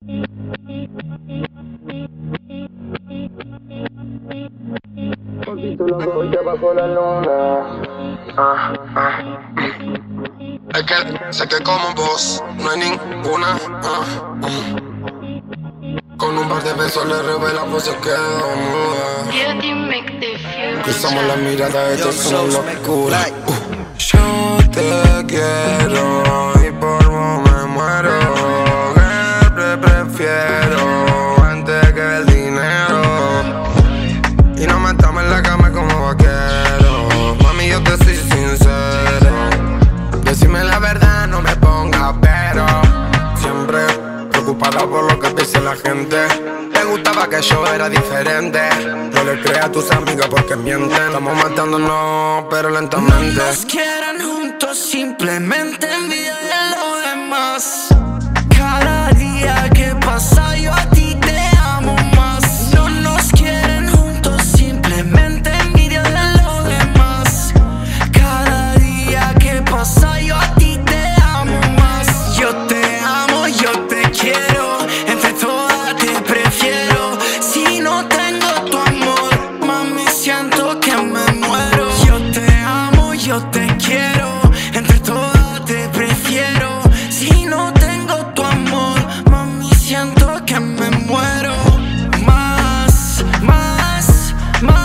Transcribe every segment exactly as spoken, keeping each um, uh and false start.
Poquito loco y bajo la luna. Ah, ah. Es que sé que como vos no hay ninguna. Ah, ah. Con un par de besos le revela pues se queda muda. Cruzamos la mirada, esto es una locura. uh. Yo te quiero y por vos me muero. Que prefiero antes que el dinero. Y no me estamos en la cama como vaquero. Mami, yo te soy sincero. Decime la verdad, no me pongas pero. Siempre preocupada por lo que dice la gente. Le gustaba que yo era diferente. No le creas a tus amigas porque mienten. Estamos matándonos, pero lentamente. No nos quieran juntos, simplemente envidia de lo demás. Cada día que pasa yo a ti te amo más. No nos quieren juntos, simplemente envidia de lo demás. Cada día que pasa yo a ti te amo más. Yo te amo, yo te quiero, entre todas te prefiero. Si no tengo tu amor, mami, siento que me muero. Yo te amo, yo te quiero, entre todas te prefiero. Si no tengo tu amor, mami, siento que me muero. Más, más,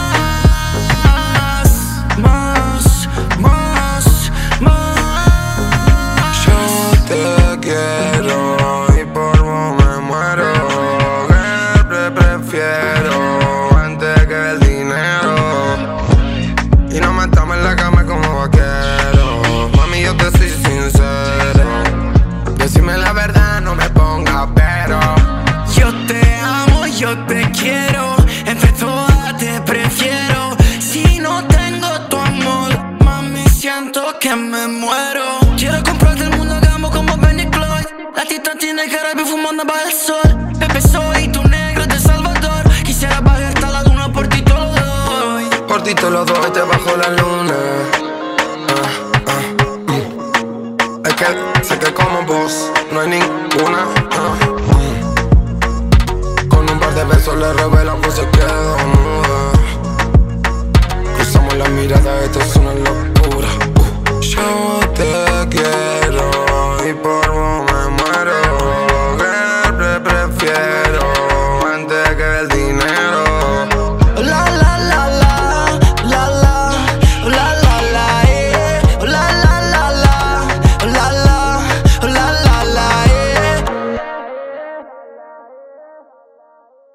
más, más, más, más. Yo te quiero y por vos me muero. Que prefiero antes que el dinero. Y no me estamos en la cama como vaquero. Mami, yo te soy sincero. Decime la verdad, no me pongas pero. Yo te amo, yo te quiero, entre todas te prefiero. Si no tengo tu amor, mami, siento que me muero. Quiero comprarte el mundo, hagamos como Benny Cloyd. La tita tiene cara de fumando bajo el sol. Pepe soy tu negro de Salvador. Quisiera bajar hasta la luna, por ti te lo doy. Por ti te lo doy, te bajo la luna. Ah, ah, mm. Es que sé que como vos no hay ninguna. Ah, mm. Con un par de besos le revela pues se queda muda. Cruzamos la mirada, esto es una locura. uh. Yo te